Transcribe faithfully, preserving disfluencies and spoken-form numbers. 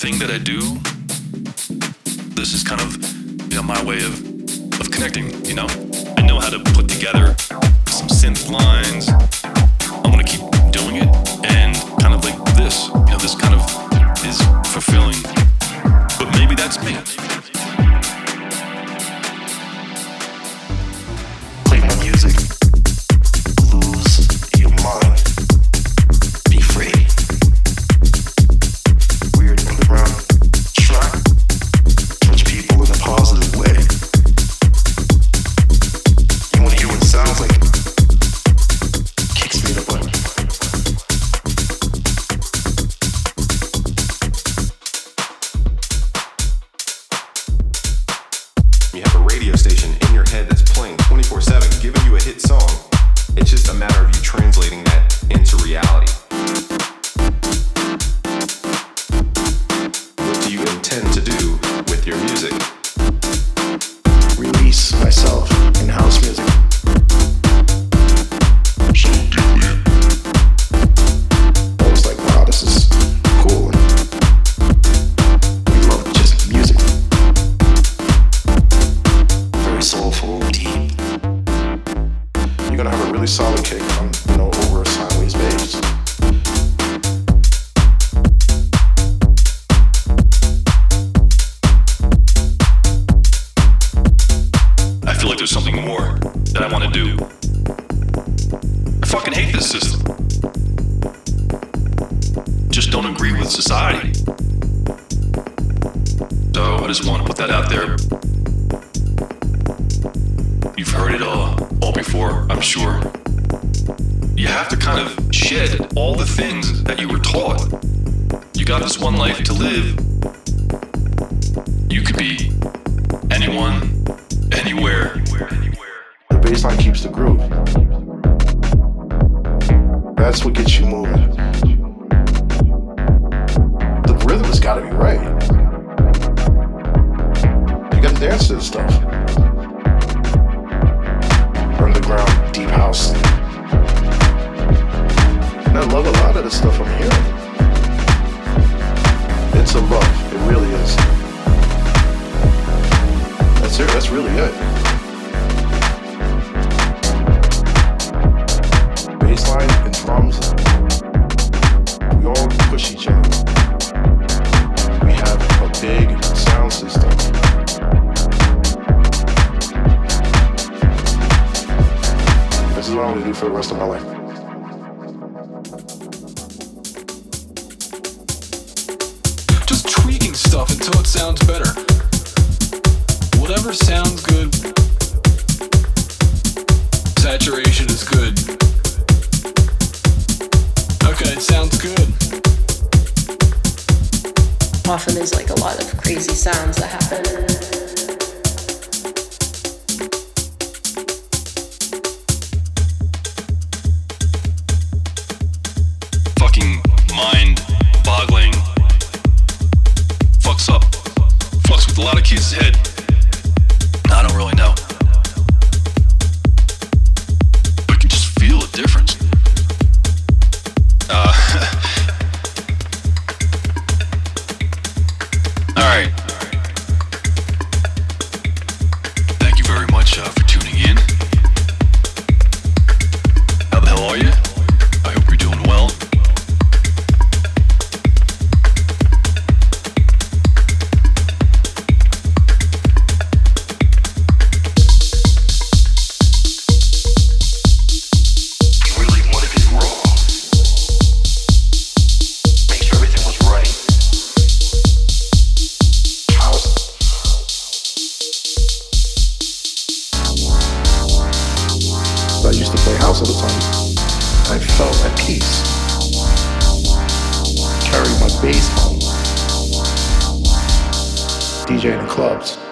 thing that I do, this is kind of, you know, my way of, of connecting, you know? I know how to put together some synth lines. I'm gonna keep doing it, and kind of like this, you know, this kind of is fulfilling, but maybe that's me. Play my music, lose your mind, be free. Weird underground track, touch people in a positive way. You wanna hear what it sounds like? Kicks me in the butt. You have a radio station in your head that's playing twenty-four seven, giving you a hit song. It's just a matter of you translating that into reality. What do you intend to do with your music? Release myself in house music. So deeply. I was like, wow, this is cool. We love just music. Very soulful, deep. You're gonna have a really solid kick on, you know, over a sideways bass. I feel like there's something more that I want to do. I fucking hate this system. Just don't agree with society. So I just want to put that out there. You've heard it all, all before, I'm sure. You have to kind of shed all the things that you were taught. You got this one life to live. You could be anyone, anywhere. The baseline keeps the groove. That's what gets you moving. The rhythm has got to be right. You got to dance to this stuff. Underground, deep house. And I love a lot of the stuff I'm hearing. It's a love. It really is. That's it. That's really it. Bassline and drums, we all push each other. We have a big sound system. This is what I'm gonna do for the rest of my life. Just tweaking stuff until it sounds better. Whatever sounds good, saturation is good. Okay, it sounds good. Often there's like a lot of crazy sounds that happen. Fucking mind-boggling. Fucks up. Fucks with a lot of kids' head. I don't really know. I can just feel a difference. Uh, all right. Thank you very much uh, for tuning in. How the hell are you? I hope you're doing well. You really wanted it raw. Make sure everything was right. House. I used to play house all the time. I felt at peace. Carried my bass home. DJing in clubs.